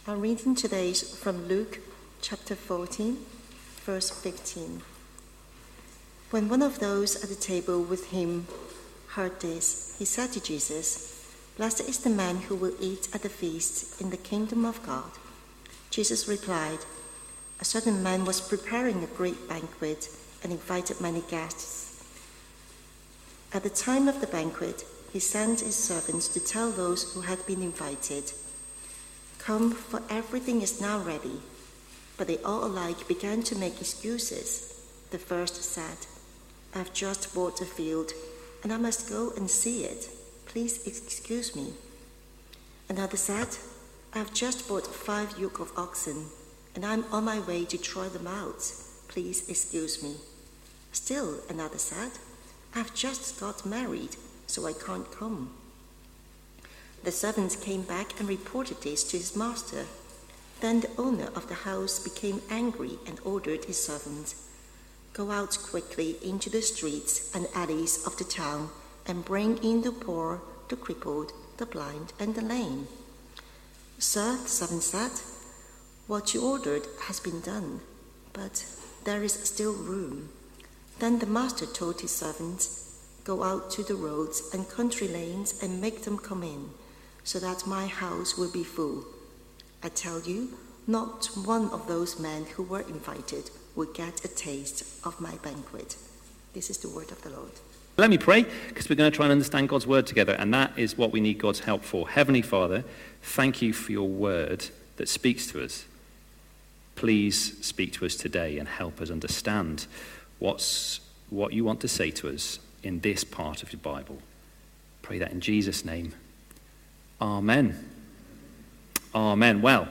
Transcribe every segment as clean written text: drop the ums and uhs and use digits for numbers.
Our reading today is from Luke chapter 14, verse 15. When one of those at the table with him heard this, he said to Jesus, "Blessed is the man who will eat at the feast in the kingdom of God." Jesus replied, "A certain man was preparing a great banquet and invited many guests. At the time of the banquet, he sent his servants to tell those who had been invited, 'Come, for everything is now ready.' But they all alike began to make excuses. The first said, 'I've just bought a field, and I must go and see it. Please excuse me.' Another said, 'I've just bought 5 yoke of oxen, and I'm on my way to try them out. Please excuse me.' Still another said, 'I've just got married, so I can't come.' The servant came back and reported this to his master. Then the owner of the house became angry and ordered his servant, 'Go out quickly into the streets and alleys of the town and bring in the poor, the crippled, the blind, and the lame.' 'Sir,' the servant said, 'what you ordered has been done, but there is still room.' Then the master told his servants, 'Go out to the roads and country lanes and make them come in, so that my house will be full. I tell you, not one of those men who were invited will get a taste of my banquet.'" This is the word of the Lord. Let me pray, because we're going to try and understand God's word together, and that is what we need God's help for. Heavenly Father, thank you for your word that speaks to us. Please speak to us today and help us understand what you want to say to us in this part of your Bible. Pray that in Jesus' name. Amen. Amen. Well,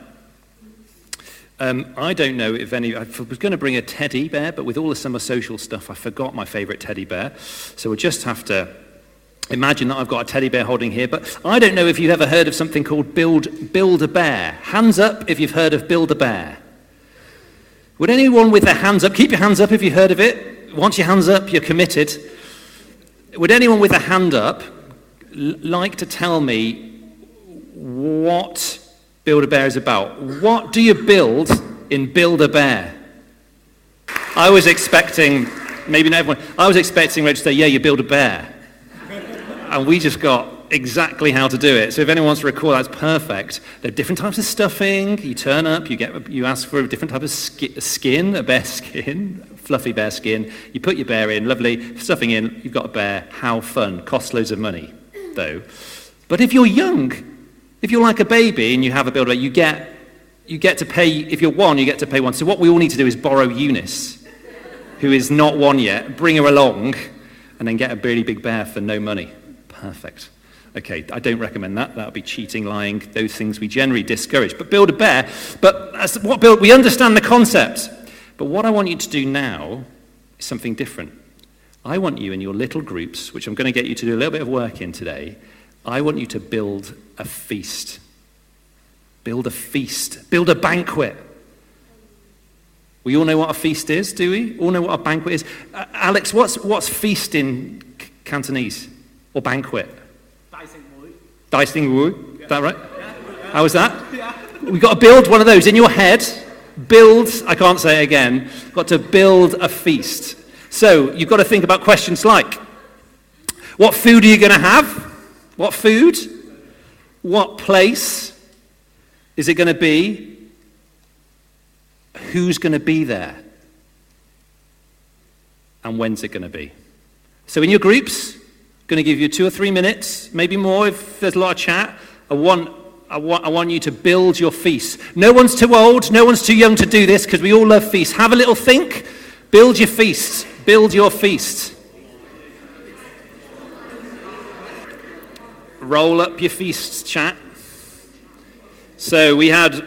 I don't know if I was going to bring a teddy bear, but with all the summer social stuff, I forgot my favourite teddy bear. So we'll just have to imagine that I've got a teddy bear holding here. But I don't know if you've ever heard of something called Build-A-Bear. Hands up if you've heard of Build-A-Bear. Would anyone with their hands up, keep your hands up if you've heard of it. Once your hands up, you're committed. Would anyone with a hand up like to tell me what Build-A-Bear is about? What do you build in Build-A-Bear? I was expecting, maybe not everyone, I was expecting Rich to say, "Yeah, you build a bear." And we just got exactly how to do it. So if anyone wants to recall, that's perfect. There are different types of stuffing. You turn up, you ask for a different type of skin, a bear skin, fluffy bear skin. You put your bear in, lovely, stuffing in, you've got a bear. How fun. Costs loads of money, though. But if you're young, if you're like a baby and you have a Build-A-Bear, you get to pay, if you're one, you get to pay one. So what we all need to do is borrow Eunice, who is not one yet, bring her along, and then get a really big bear for no money. Perfect. Okay, I don't recommend that. That would be cheating, lying, those things we generally discourage. But Build-A-Bear, we understand the concept. But what I want you to do now is something different. I want you in your little groups, which I'm going to get you to do a little bit of work in today, I want you to build a feast. Build a feast. Build a banquet. We all know what a feast is, do we? All know what a banquet is. Alex, what's feast in Cantonese? Or banquet? Dai Sing Wu. Is that right? Yeah. How was that? Yeah. We've got to build one of those in your head. Build, I can't say it again, got to build a feast. So you've got to think about questions like, what food are you going to have? What food? What place is it going to be? Who's going to be there? And when's it going to be? So in your groups, going to give you 2 or 3 minutes, maybe more if there's a lot of chat. I want you to build your feast. No one's too old, no one's too young to do this because we all love feasts. Have a little think. Build your feast. Build your feast. Roll up your feasts, chat. So we had...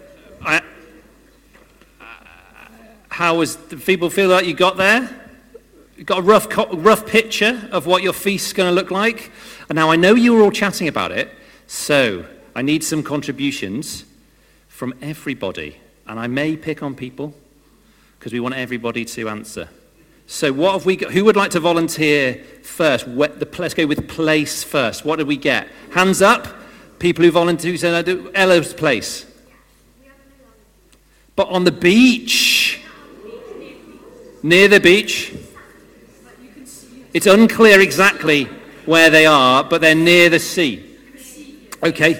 how was... Do people feel like you got there? You've got a rough picture of what your feast's going to look like. And now I know you were all chatting about it, so I need some contributions from everybody. And I may pick on people because we want everybody to answer. So what have we got? Who would like to volunteer first? Let's go with place first. What did we get? Hands up. People who volunteer. Ella's place. But on the beach. Near the beach. It's unclear exactly where they are, but they're near the sea. Okay.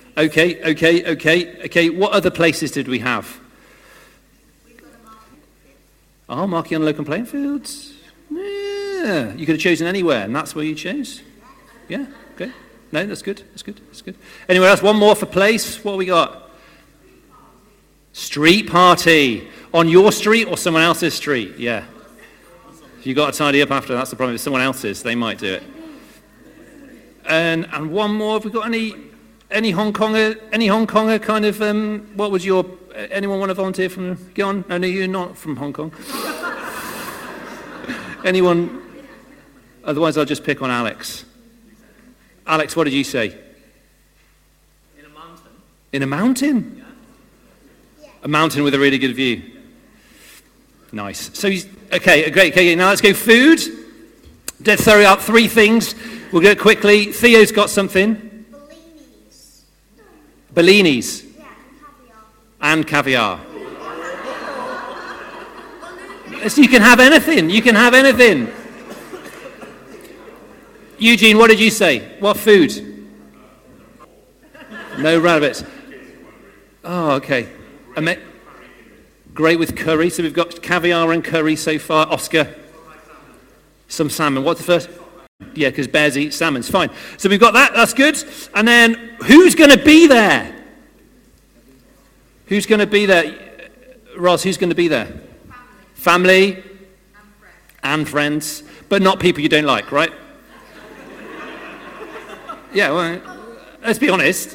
What other places did we have? Oh, marking on local playing fields. Yeah. You could have chosen anywhere, and that's where you chose? Yeah, okay. No, that's good. Anywhere else? One more for place. What have we got? Street party. On your street or someone else's street? Yeah. If you've got to tidy up after, that's the problem. If someone else's, they might do it. And one more. Have we got any Hong Konger kind of, what was your, anyone want to volunteer from, go on? No, you're not from Hong Kong. Anyone? Otherwise I'll just pick on Alex. Alex, what did you say? In a mountain. In a mountain? Yeah. A mountain with a really good view. Nice. So, okay, great. Okay, now let's go food. Let's throw out 3 things. We'll go quickly. Theo's got something. Bellinis. Yeah, and caviar. So you can have anything. Eugene, what did you say? What food? No rabbits. Oh, okay. Great with curry. So we've got caviar and curry so far. Oscar? Some salmon. What's the first? Yeah, because bears eat salmons. Fine. So we've got that. That's good. And then who's going to be there? Who's going to be there? Roz, who's going to be there? Family and friends. But not people you don't like, right? Yeah, well, let's be honest.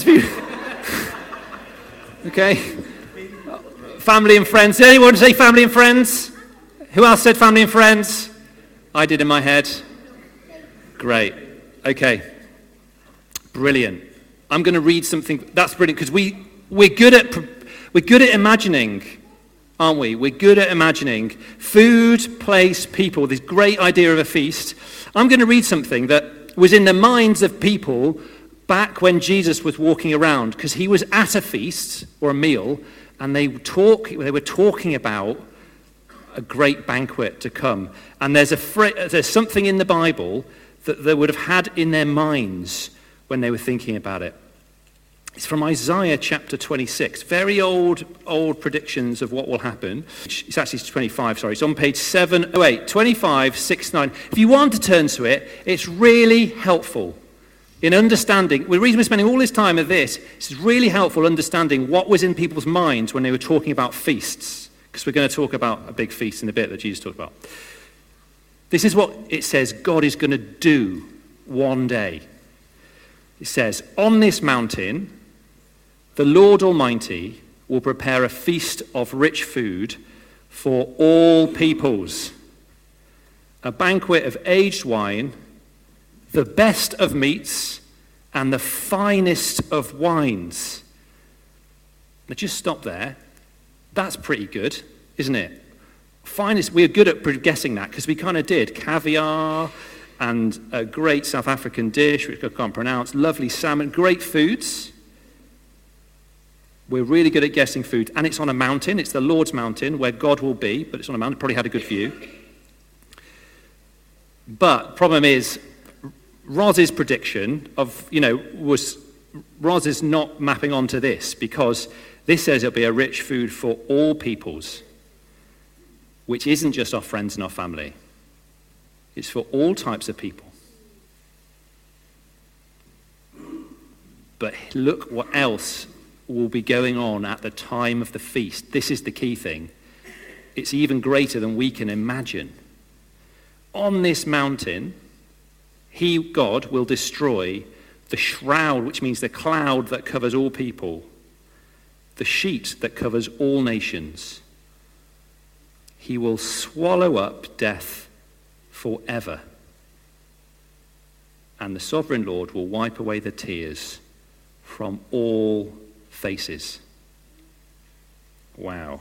Okay. Family and friends. Did anyone say family and friends? Who else said family and friends? I did in my head. Great. Okay. Brilliant. I'm going to read something. That's brilliant because we're good at imagining, aren't we? We're good at imagining food, place, people. This great idea of a feast. I'm going to read something that was in the minds of people back when Jesus was walking around, because he was at a feast or a meal, and they were talking about a great banquet to come. And there's something in the Bible that they would have had in their minds when they were thinking about it. It's from Isaiah chapter 26. Very old predictions of what will happen. It's actually 25, sorry. It's on page 708, 25, 69. If you want to turn to it, it's really helpful in understanding. The reason we're spending all this time at this is really helpful understanding what was in people's minds when they were talking about feasts. Because we're going to talk about a big feast in a bit that Jesus talked about. This is what it says God is going to do one day. It says, on this mountain, the Lord Almighty will prepare a feast of rich food for all peoples, a banquet of aged wine, the best of meats, and the finest of wines. Now just stop there. That's pretty good, isn't it? Finest, we're good at guessing that because we kind of did. Caviar and a great South African dish, which I can't pronounce, lovely salmon, great foods. We're really good at guessing food. And it's on a mountain. It's the Lord's mountain where God will be, but it's on a mountain. Probably had a good view. But the problem is, Roz's prediction Roz is not mapping onto this because this says it'll be a rich food for all peoples, which isn't just our friends and our family. It's for all types of people. But look what else will be going on at the time of the feast. This is the key thing. It's even greater than we can imagine. On this mountain, God will destroy the shroud, which means the cloud that covers all people, the sheet that covers all nations. He will swallow up death forever. And the sovereign Lord will wipe away the tears from all faces. Wow.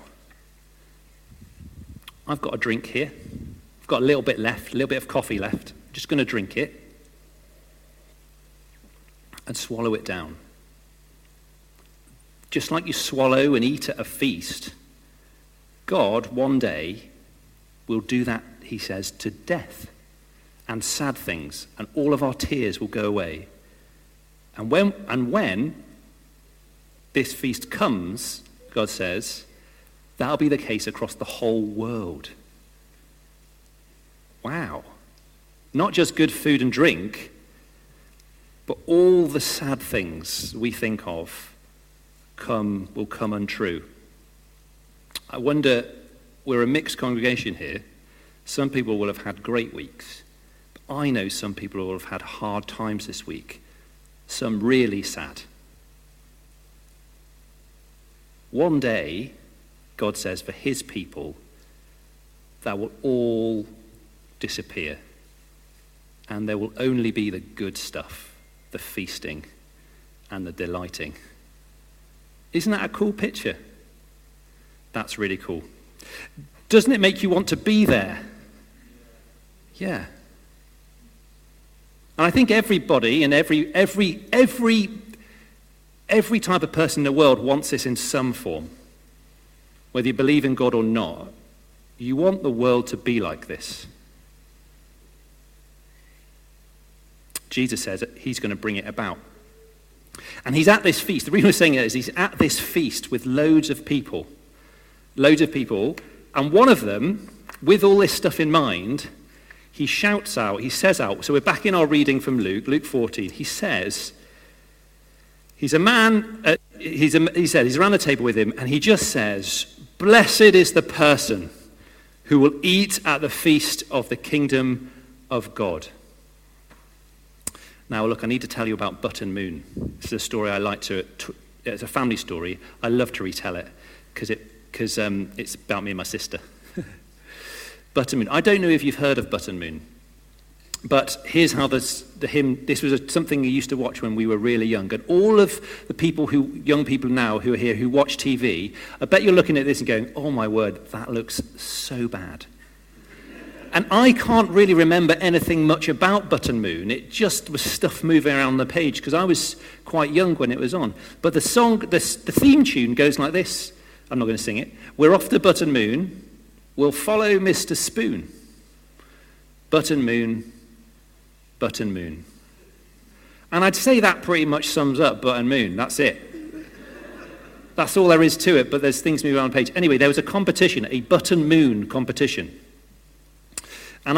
I've got a drink here. I've got a little bit left, a little bit of coffee left. I'm just going to drink it and swallow it down. just like you swallow and eat at a feast, God one day will do that, he says, to death and sad things, and all of our tears will go away. And when this feast comes, God says, that'll be the case across the whole world. Wow. Not just good food and drink, but all the sad things we think of will come untrue. I wonder, we're a mixed congregation here. Some people will have had great weeks. But I know some people will have had hard times this week. Some really sad. One day, God says, for his people, that will all disappear. And there will only be the good stuff, the feasting and the delighting. Isn't that a cool picture? That's really cool. Doesn't it make you want to be there? Yeah. And I think everybody and every type of person in the world wants this in some form. Whether you believe in God or not, you want the world to be like this. Jesus says that he's going to bring it about. And he's at this feast. The reason we're saying it is he's at this feast with loads of people. And one of them, with all this stuff in mind, he shouts out, he says out, so we're back in our reading from Luke 14. He says, he's around the table with him, and he just says, "Blessed is the person who will eat at the feast of the kingdom of God." Now, look, I need to tell you about Button Moon. This is a story I like it's a family story. I love to retell it because it's about me and my sister. Button Moon. I don't know if you've heard of Button Moon, but here's how this was something we used to watch when we were really young. And all of the young people now who are here who watch TV, I bet you're looking at this and going, "Oh my word, that looks so bad." And I can't really remember anything much about Button Moon. It just was stuff moving around the page because I was quite young when it was on. But the theme tune goes like this. I'm not going to sing it. "We're off to Button Moon. We'll follow Mr. Spoon. Button Moon, Button Moon." And I'd say that pretty much sums up Button Moon. That's it. That's all there is to it, but there's things moving around the page. Anyway, there was a competition, a Button Moon competition. And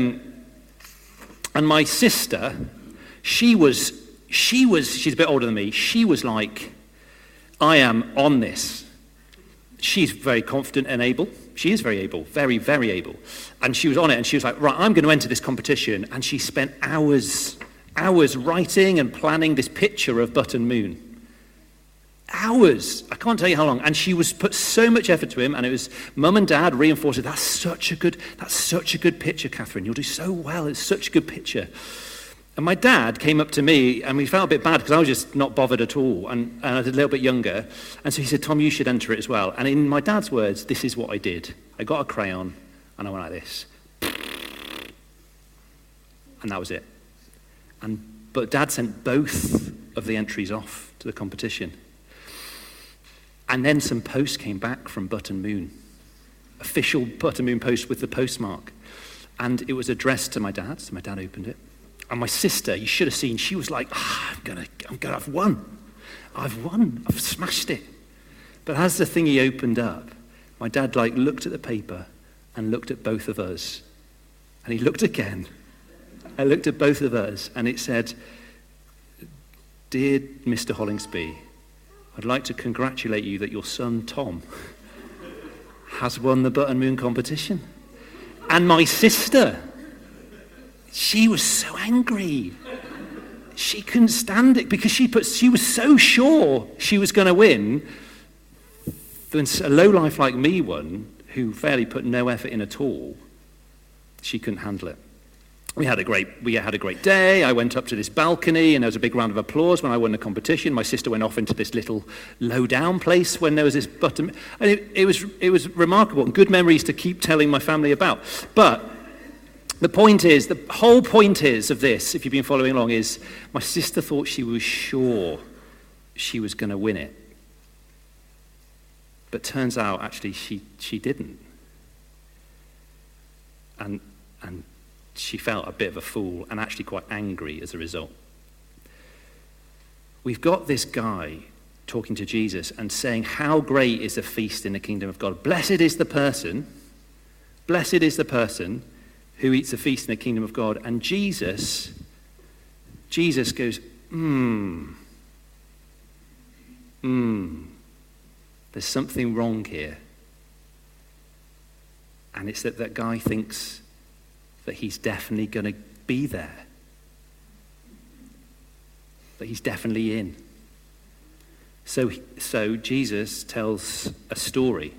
and my sister, she's a bit older than me. She was like, "I am on this." She's very confident and able. She is very able, very, very able. And she was on it, and she was like, "Right, I'm going to enter this competition." And she spent hours writing and planning this picture of Button Moon. Hours. I can't tell you how long. And she put so much effort to him, and it was Mum and Dad reinforced it. That's such a good picture, Catherine. You'll do so well. It's such a good picture. And my dad came up to me, and we felt a bit bad because I was just not bothered at all, and I was a little bit younger. And so he said, "Tom, you should enter it as well." And in my dad's words, this is what I did. I got a crayon, and I went like this. And that was it. But Dad sent both of the entries off to the competition. And then some posts came back from Button Moon. Official Button Moon post with the postmark. And it was addressed to my dad, so my dad opened it. And my sister, you should have seen, she was like, I've won. I've smashed it. But as the thingy opened up, my dad looked at the paper and looked at both of us. And he looked again. I looked at both of us, and it said, "Dear Mr. Hollingsby, I'd like to congratulate you that your son, Tom, has won the Button Moon competition." And my sister, she was so angry. She couldn't stand it because she was so sure she was going to win. When a lowlife like me won, who fairly put no effort in at all, she couldn't handle it. We had a great day. I went up to this balcony, and there was a big round of applause when I won the competition. My sister went off into this little low-down place when there was this button. And it was remarkable, and good memories to keep telling my family about. But the whole point is of this, if you've been following along, is my sister thought she was sure she was going to win it. But turns out, actually, she didn't. And she felt a bit of a fool and actually quite angry as a result. We've got this guy talking to Jesus and saying, how great is the feast in the kingdom of God. Blessed is the person who eats the feast in the kingdom of God. And Jesus goes, there's something wrong here. And it's that guy thinks that he's definitely going to be there. That he's definitely in. So Jesus tells a story.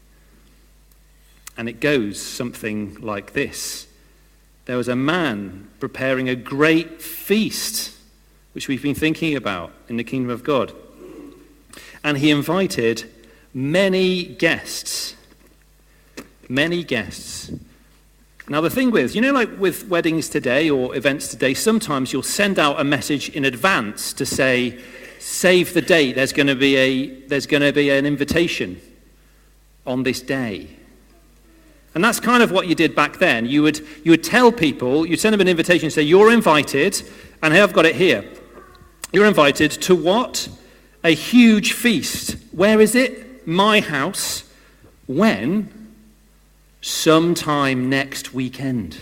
And it goes something like this. There was a man preparing a great feast, which we've been thinking about in the kingdom of God. And he invited many guests. Many guests. Now the thing with, like with weddings today or events today, sometimes you'll send out a message in advance to say, save the date, there's going to be an invitation on this day. And that's kind of what you did back then. You would tell people, you'd send them an invitation and say, you're invited, and here I've got it here. You're invited to what? A huge feast. Where is it? My house. When? Sometime next weekend.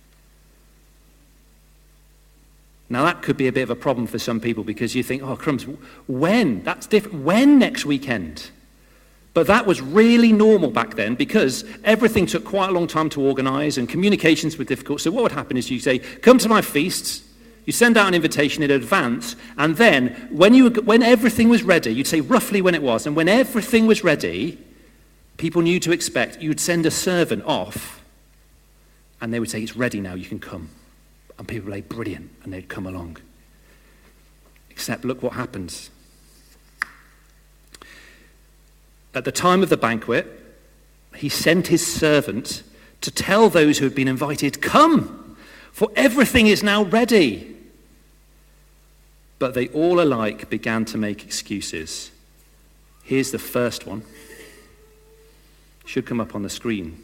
Now that could be a bit of a problem for some people because you think, oh crumbs, when? That's different. When next weekend? But that was really normal back then because everything took quite a long time to organize and communications were difficult. So what would happen is you say, come to my feasts. You send out an invitation in advance, and then when everything was ready, you'd say roughly when it was, and when everything was ready, people knew to expect, you'd send a servant off, and they would say, it's ready now, you can come. And people would say, brilliant, and they'd come along. Except look what happens. At the time of the banquet, he sent his servant to tell those who had been invited, come, for everything is now ready. But they all alike began to make excuses. Here's the first one. Should come up on the screen.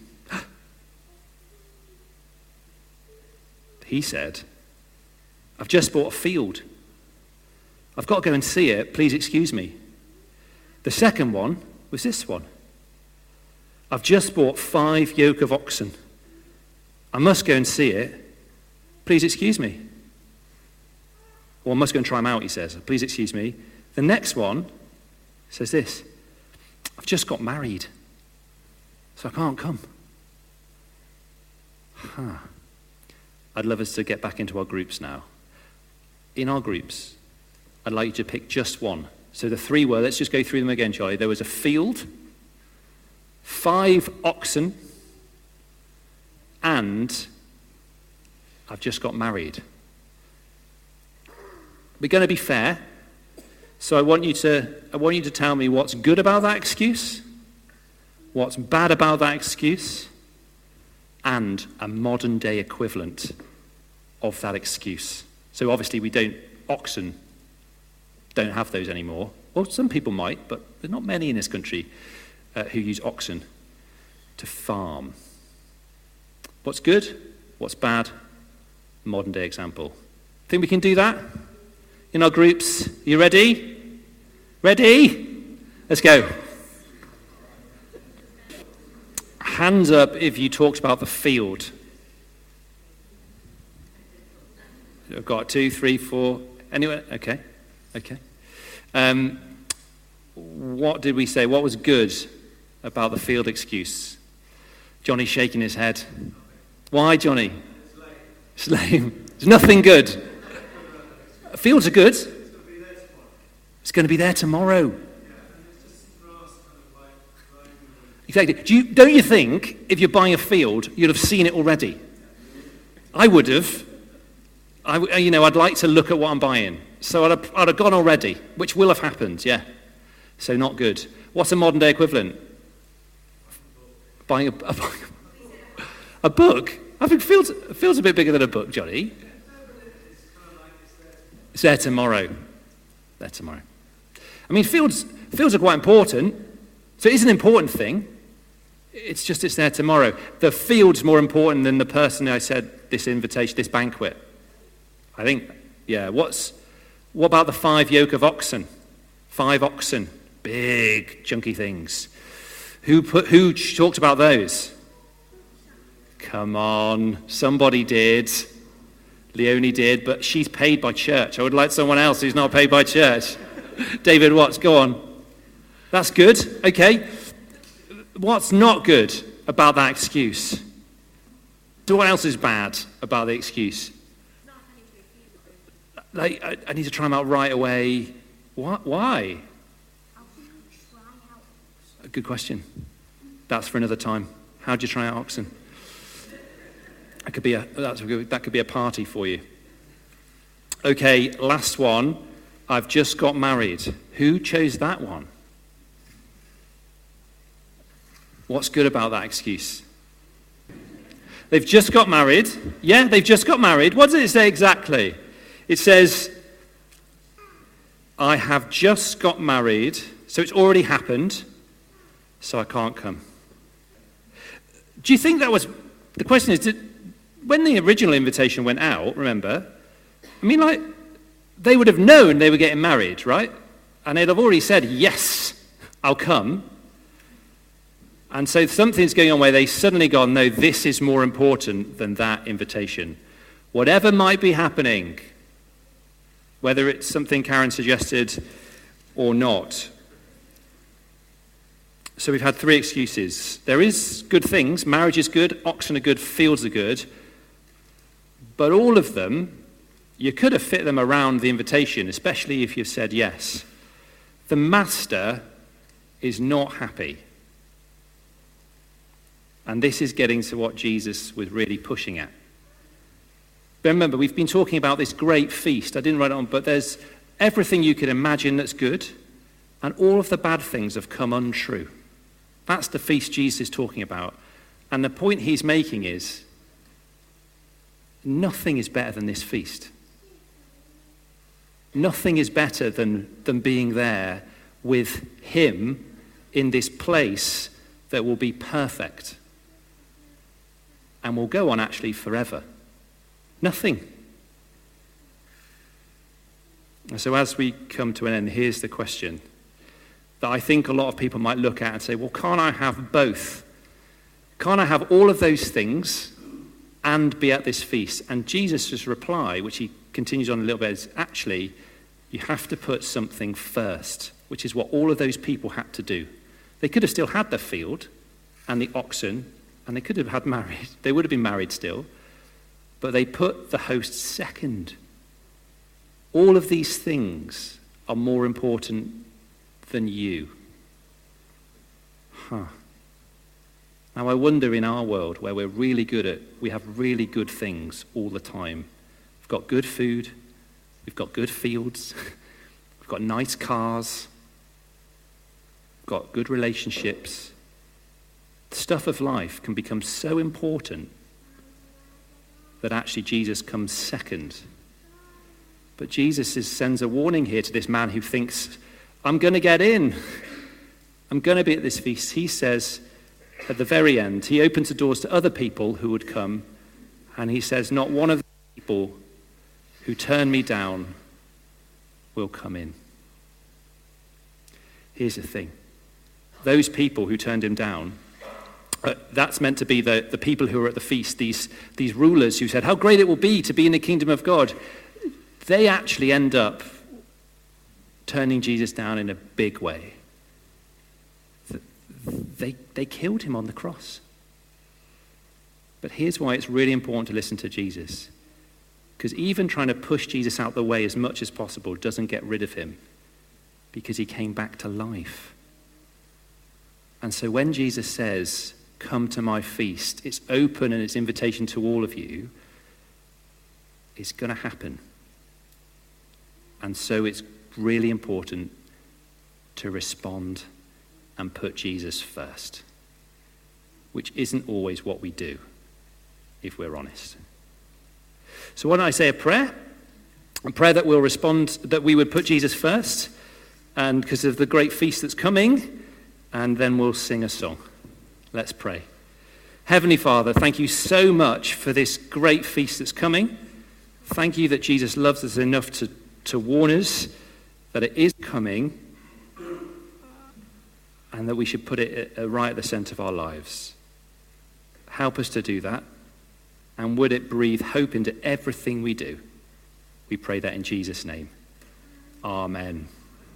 He said, I've just bought a field. I've got to go and see it. Please excuse me. The second one was this one. I've just bought 5 yoke of oxen. I must go and see it. Please excuse me. Or I must go and try them out, he says. Please excuse me. The next one says this. I've just got married, so I can't come. I'd love us to get back into our groups now. In our groups, I'd like you to pick just one. So the 3 were, let's just go through them again, Charlie. There was a field, 5 oxen, and I've just got married. We're going to be fair, so I want you to tell me what's good about that excuse, what's bad about that excuse, and a modern day equivalent of that excuse. So obviously oxen don't have those anymore. Well, some people might, but there's not many in this country who use oxen to farm. What's good? What's bad? Modern day example. Think we can do that? In our groups, you ready? Ready? Let's go. Hands up if you talked about the field. I've got 2, 3, 4. Anyone? Okay. What did we say? What was good about the field excuse? Johnny's shaking his head. Why, Johnny? It's lame. There's nothing good. Fields are good. It's going to be there tomorrow. Exactly. Don't you think if you're buying a field, you'd have seen it already? I would have. I'd like to look at what I'm buying. So I'd have gone already, which will have happened, yeah. So not good. What's a modern day equivalent? Buying a book? I think fields a bit bigger than a book, Johnny. It's there tomorrow. I mean, fields are quite important. So it is an important thing. It's just it's there tomorrow. The field's more important than the person I said this invitation, this banquet. I think, yeah. What about the 5 yoke of oxen? 5 oxen, big, chunky things. Who talked about those? Come on, somebody did. Leonie did, but she's paid by church. I would like someone else who's not paid by church. David Watts, go on. That's good, okay. What's not good about that excuse? So what else is bad about the excuse? Like, I need to try them out right away. What? Why? A good question. That's for another time. How do you try out oxen? That could be a party for you. Okay, last one. I've just got married. Who chose that one? What's good about that excuse? They've just got married. Yeah, they've just got married. What does it say exactly? It says, I have just got married, so it's already happened, so I can't come. Do you think that was, the question is, when the original invitation went out, remember, I mean, like, they would have known they were getting married, right? And they'd have already said, yes, I'll come. And so something's going on where they suddenly gone, no, this is more important than that invitation. Whatever might be happening, whether it's something Karen suggested or not. So we've had 3 excuses. There is good things. Marriage is good, oxen are good, fields are good. But all of them, you could have fit them around the invitation, especially if you've said yes. The master is not happy. And this is getting to what Jesus was really pushing at. But remember, we've been talking about this great feast. I didn't write it on, but there's everything you could imagine that's good, and all of the bad things have come untrue. That's the feast Jesus is talking about. And the point he's making is, nothing is better than this feast. Nothing is better than being there with him in this place that will be perfect and will go on actually forever. Nothing. And so as we come to an end, here's the question that I think a lot of people might look at and say, well, can't I have both? Can't I have all of those things and be at this feast? And Jesus' reply, which he continues on a little bit, is actually, you have to put something first, which is what all of those people had to do. They could have still had the field and the oxen, and they could have had married. They would have been married still, but they put the host second. All of these things are more important than you. Now I wonder in our world where we have really good things all the time. We've got good food, we've got good fields, we've got nice cars, we've got good relationships. The stuff of life can become so important that actually Jesus comes second. But Jesus sends a warning here to this man who thinks, I'm going to get in. I'm going to be at this feast. He says at the very end, he opens the doors to other people who would come, and he says, not one of the people who turn me down will come in. Here's the thing. Those people who turned him down, that's meant to be the people who are at the feast, these rulers who said, how great it will be to be in the kingdom of God. They actually end up turning Jesus down in a big way. They killed him on the cross. But here's why it's really important to listen to Jesus. Because even trying to push Jesus out the way as much as possible doesn't get rid of him, because he came back to life. And so when Jesus says, come to my feast, it's open and it's invitation to all of you, it's going to happen. And so it's really important to respond and put Jesus first, which isn't always what we do, if we're honest. So why don't I say a prayer that will respond, that we would put Jesus first, and because of the great feast that's coming, and then we'll sing a song. Let's pray. Heavenly Father, thank you so much for this great feast that's coming. Thank you that Jesus loves us enough to warn us that it is coming and that we should put it right at the center of our lives. Help us to do that, and would it breathe hope into everything we do. We pray that in Jesus' name. Amen.